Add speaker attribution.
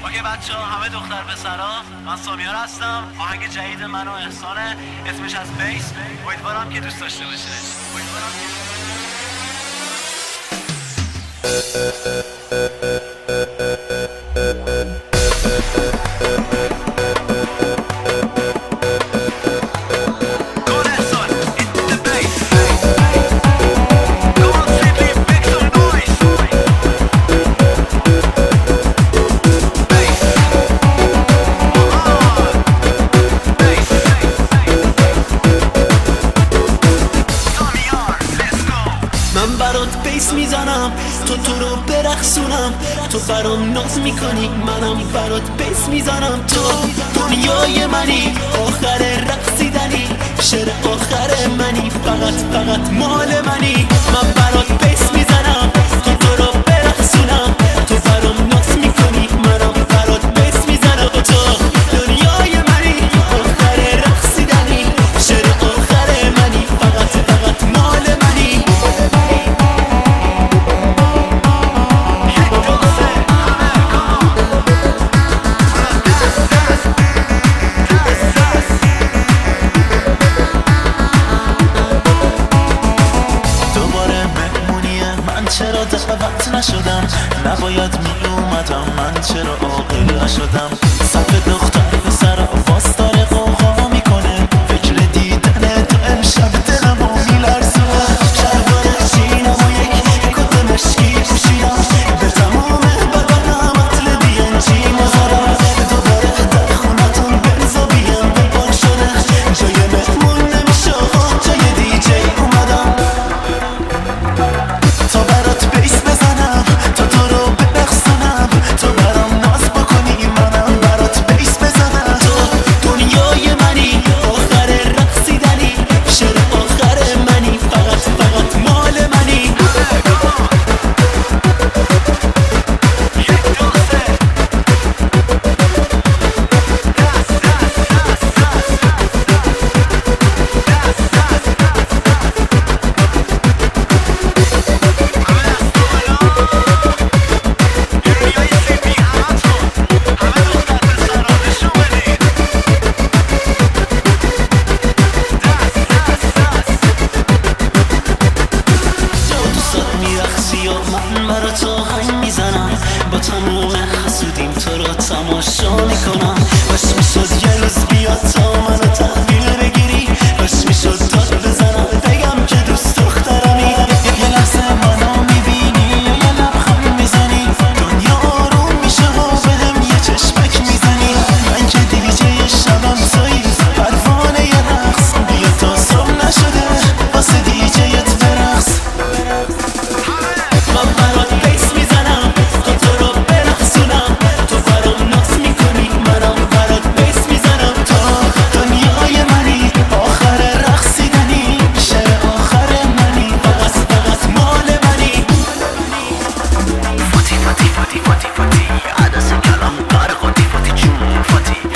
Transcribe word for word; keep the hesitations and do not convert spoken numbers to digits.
Speaker 1: اوکی بچه ها، همه دختر پسرا، من سامیار هستم. آهنگ جدید من و احسانه، اسمش از بیس. امیدوارم که دوست داشته باشه. امیدوارم
Speaker 2: من برات بیس میزنم، تو تو رو برقصونم. تو برام ناز میکنی، منم برات بیس میزنم. تو دنیای منی، آخر رقصیدنی، شعر آخر منی، فقط فقط مال منی. من برات بیس میزنم، تو تو رو برقصونم. تو برام ناز میکنی، منم برات بیس میزنم. تو دنیای منی، آخر رقصیدنی، شعر آخر منی، فقط فقط مال منی. چرا دعوت نشدم، نباید می اومدم. من چرا عاقل نشدم؟ صف دختر پسر واسطاره قوقا میکنه، فکر دیدن تو امشب دلمو میلرزونه. شلوار جینم و یک کت مشکی پوشیدم، به تمام بدنم عطر دی ان جی مزارم. دوباره در خونتون بنزا بی ام بپاک شده، جای مهمون نمیشه آقا، جای دی جی اومدم. تا برات بیس بزنم، تا تو رو برقصونم. تو برام ناز بکنی، منم برات بیس بزنم. تو دنیای منی، آخر رقصیدنی، شعر آخر منی، فقط فقط مال منی. من برا تو آهنگ میزنم، با تموم حسودیم تو رو تماشا میکنم. باش میشد یه روز بیاد تا منو تحویل بگیری، باش میشد داد بزنم بگم که دوست دخترمی. یه لحظه منو میبینی، یه لبخند میزنی، دنیا آروم میشه و بهم یه چشمک میزنی. من که دیجی شبم تویی، پروانه یه رقص، بیا تا صبح نشده واسه دیجیت برقص. من برات بیس میزنم، تو تو رو برقصونم. تو برام ناز میکنی، منم برات بیس میزنم. تو دنیای منی، آخر رقصیدنی، شعر آخر منی، فقط فقط مال منی. فاتی فاتی فاتی فاتی فاتی عدس کلام غرق فاتی فاتی جون فاتی